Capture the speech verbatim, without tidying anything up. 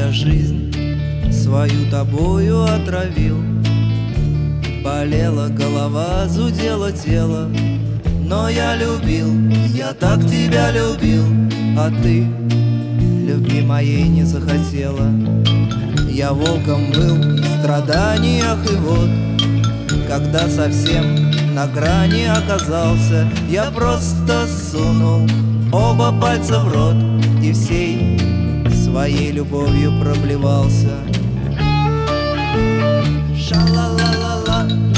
я жизнь свою тобою отравил. Болела голова, зудело тело, но я любил, я так тебя любил, а ты любви моей не захотела. Я волком был в страданиях, и вот, когда совсем на грани оказался, я просто сунул оба пальца в рот и всей своей любовью проблевался. Ша-ла-ла-ла-ла.